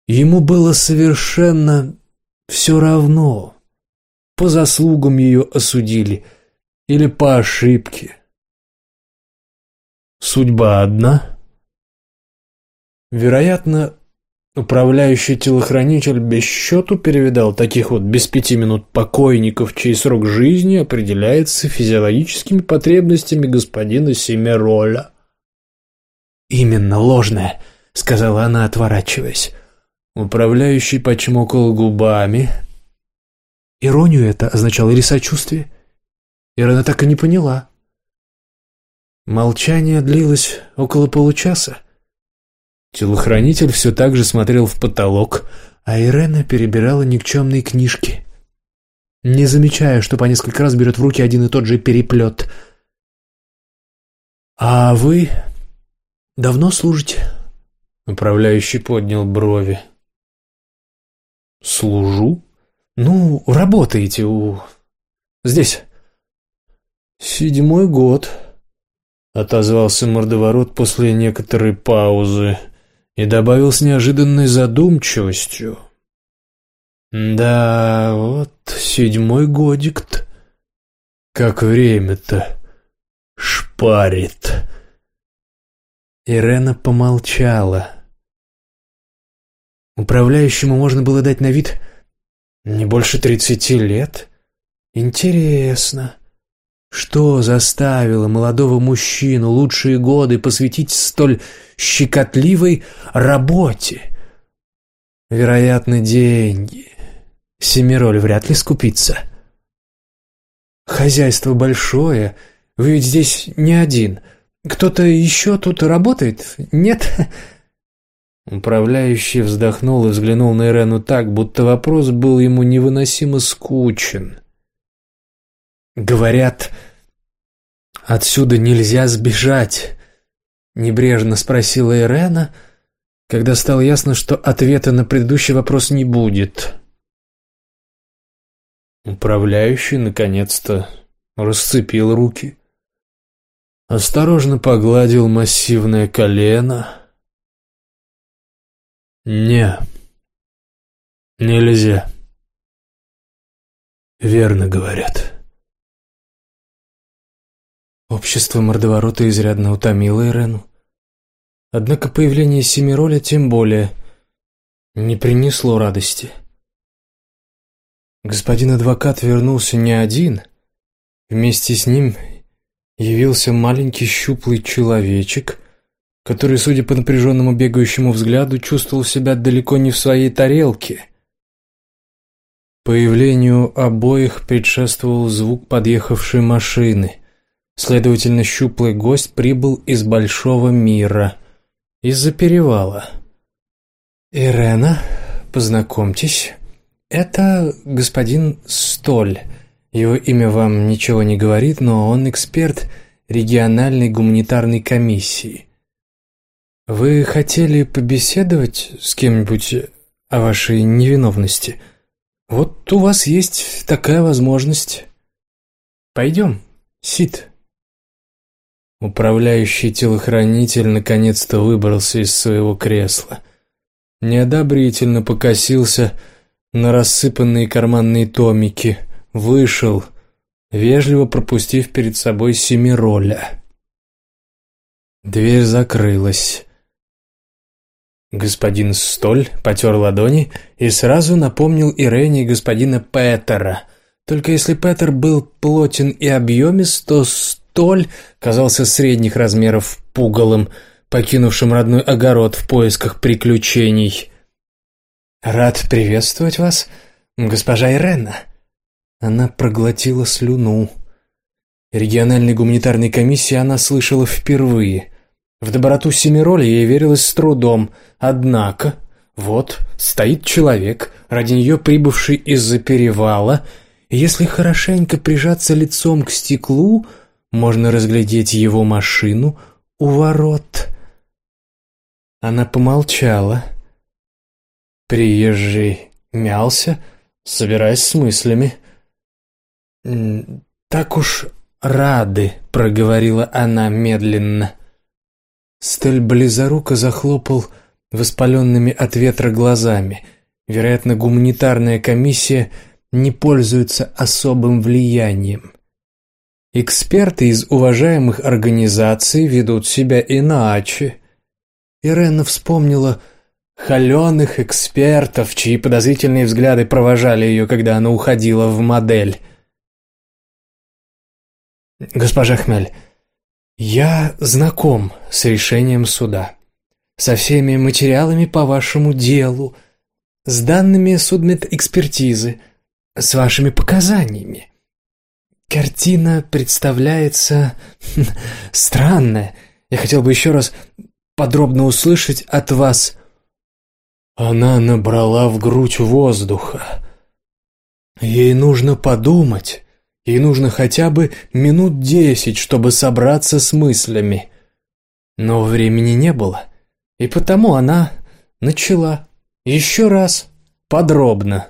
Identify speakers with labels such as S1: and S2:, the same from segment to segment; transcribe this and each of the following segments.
S1: Ему было совершенно все равно, по заслугам ее осудили или по ошибке. Судьба одна. Вероятно, управляющий телохранитель без счету перевидал таких вот без 5 минут покойников, чей срок жизни определяется физиологическими потребностями господина Семироля. «Именно ложное», — сказала она, отворачиваясь. Управляющий почмокал губами. Иронию это означало или сочувствие? Ирена так и не поняла. Молчание длилось около получаса. Телохранитель все так же смотрел в потолок, а Ирена перебирала никчемные книжки, не замечая, что по несколько раз берет в руки один и тот же переплет. «А вы давно служите?» Управляющий поднял брови. «Служу? Ну, работаете здесь?» «7-й год», — отозвался мордоворот после некоторой паузы и добавил с неожиданной задумчивостью. «Да, вот 7-й годик-то. Как время-то шпарит». Ирена помолчала. Управляющему можно было дать на вид не больше 30 лет. Интересно, что заставило молодого мужчину лучшие годы посвятить столь щекотливой работе? Вероятно, деньги. Семироль вряд ли скупится. Хозяйство большое, вы ведь здесь не один. Кто-то еще тут работает? Нет?» Управляющий вздохнул и взглянул на Ирену так, будто вопрос был ему невыносимо скучен. «Говорят, отсюда нельзя сбежать», — небрежно спросила Ирена, когда стало ясно, что ответа на предыдущий вопрос не будет. Управляющий наконец-то расцепил руки, осторожно погладил массивное колено. «Не, нельзя. Верно говорят». Общество мордоворота изрядно утомило Ирену. Однако появление Семироля тем более не принесло радости. Господин адвокат вернулся не один. Вместе с ним явился маленький щуплый человечек, который, судя по напряженному бегающему взгляду, чувствовал себя далеко не в своей тарелке. Появлению обоих предшествовал звук подъехавшей машины. Следовательно, щуплый гость прибыл из большого мира, из-за перевала. «Ирена, познакомьтесь, это господин Столь. Его имя вам ничего не говорит, но он эксперт региональной гуманитарной комиссии. Вы хотели побеседовать с кем-нибудь о вашей невиновности? Вот у вас есть такая возможность. Пойдем, Сид». Управляющий телохранитель наконец-то выбрался из своего кресла. Неодобрительно покосился на рассыпанные карманные томики, вышел, вежливо пропустив перед собой Семироля. Дверь закрылась. Господин Столь потер ладони и сразу напомнил Ирене господина Петера. Только если Петер был плотен и объемист, то Столь казался средних размеров пугалом, покинувшим родной огород в поисках приключений. «Рад приветствовать вас, госпожа Ирена». Она проглотила слюну. Региональной гуманитарной комиссии она слышала впервые. В доброту Семироля ей верилось с трудом, однако вот стоит человек, ради нее прибывший из-за перевала, и если хорошенько прижаться лицом к стеклу, можно разглядеть его машину у ворот. Она помолчала. Приезжий мялся, собираясь с мыслями. «Так уж рады», — проговорила она медленно. Столь близоруко захлопал воспаленными от ветра глазами. Вероятно, гуманитарная комиссия не пользуется особым влиянием. Эксперты из уважаемых организаций ведут себя иначе. Ирена вспомнила холеных экспертов, чьи подозрительные взгляды провожали ее, когда она уходила в модель. «Госпожа Хмель, я знаком с решением суда, со всеми материалами по вашему делу, с данными судмедэкспертизы, с вашими показаниями. Картина представляется странная. Я хотел бы еще раз подробно услышать от вас». Она набрала в грудь воздуха. Ей нужно подумать, ей нужно хотя бы минут 10, чтобы собраться с мыслями. Но времени не было, и потому она начала еще раз подробно.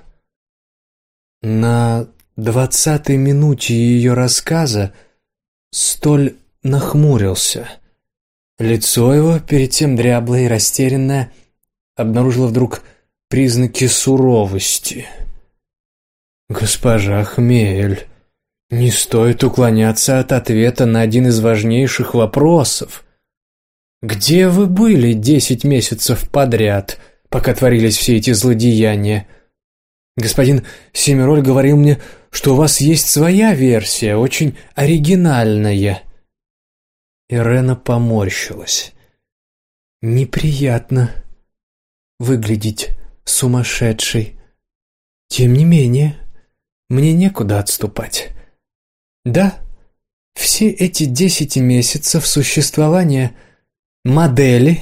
S1: На 20-й минуте ее рассказа Столь нахмурился. Лицо его, перед тем дряблое и растерянное, обнаружило вдруг признаки суровости. «Госпожа Хмель, не стоит уклоняться от ответа на один из важнейших вопросов. Где вы были 10 месяцев подряд, пока творились все эти злодеяния? Господин Семироль говорил мне, что у вас есть своя версия, очень оригинальная». Ирена поморщилась. «Неприятно выглядеть сумасшедшей. Тем не менее, мне некуда отступать. Да, все эти 10 месяцев существования модели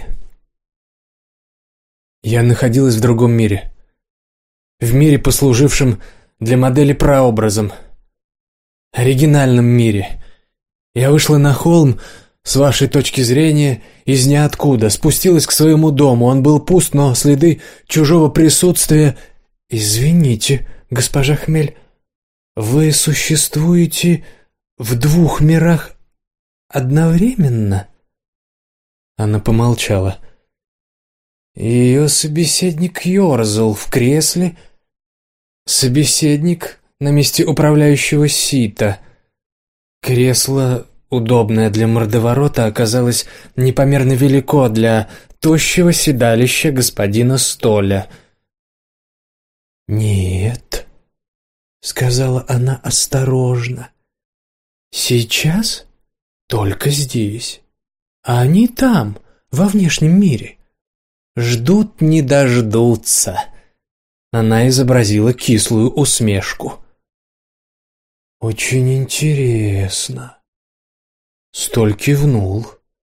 S1: я находилась в другом мире. В мире, послужившем для модели прообразом. Оригинальном мире. Я вышла на холм, с вашей точки зрения, из ниоткуда, спустилась к своему дому. Он был пуст, но следы чужого присутствия... Извините, госпожа Хмель, вы существуете в 2 мирах одновременно?» Она помолчала. Ее собеседник ерзал в кресле. Собеседник на месте управляющего сита. Кресло, удобное для мордоворота, оказалось непомерно велико для тощего седалища господина Столя. «Нет», — сказала она осторожно, — «сейчас только здесь, а они там, во внешнем мире. Ждут не дождутся». Она изобразила кислую усмешку. «Очень интересно». Столь кивнул.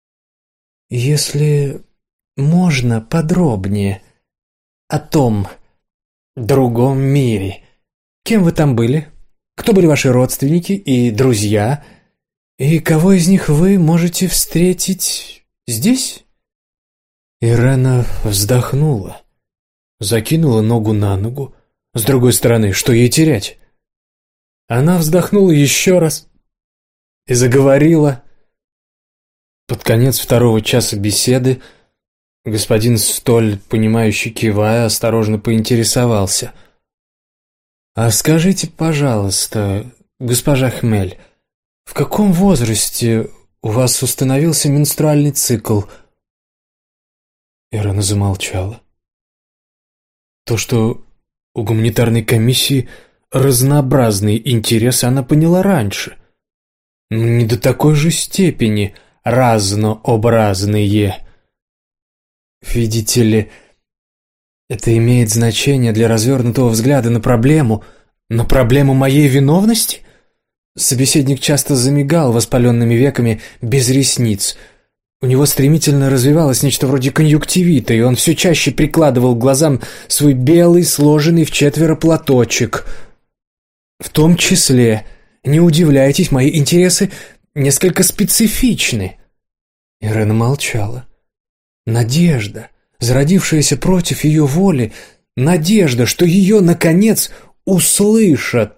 S1: «Если можно подробнее о том другом мире. Кем вы там были? Кто были ваши родственники и друзья? И кого из них вы можете встретить здесь?» Ирена вздохнула, закинула ногу на ногу. С другой стороны, что ей терять? Она вздохнула еще раз и заговорила. Под конец 2-го часа беседы господин Столь, понимающе кивая, осторожно поинтересовался. «А скажите, пожалуйста, госпожа Хмель, в каком возрасте у вас установился менструальный цикл?» Ирена замолчала. То, что у гуманитарной комиссии разнообразные интересы, она поняла раньше. Но не до такой же степени разнообразные. Видите ли, это имеет значение для развернутого взгляда на проблему моей виновности? Собеседник часто замигал воспаленными веками без ресниц. У него стремительно развивалось нечто вроде конъюнктивита, и он все чаще прикладывал к глазам свой белый, сложенный в 4 платочек. В том числе, не удивляйтесь, мои интересы несколько специфичны. Ирена молчала. Надежда, зародившаяся против ее воли, надежда, что ее, наконец, услышат,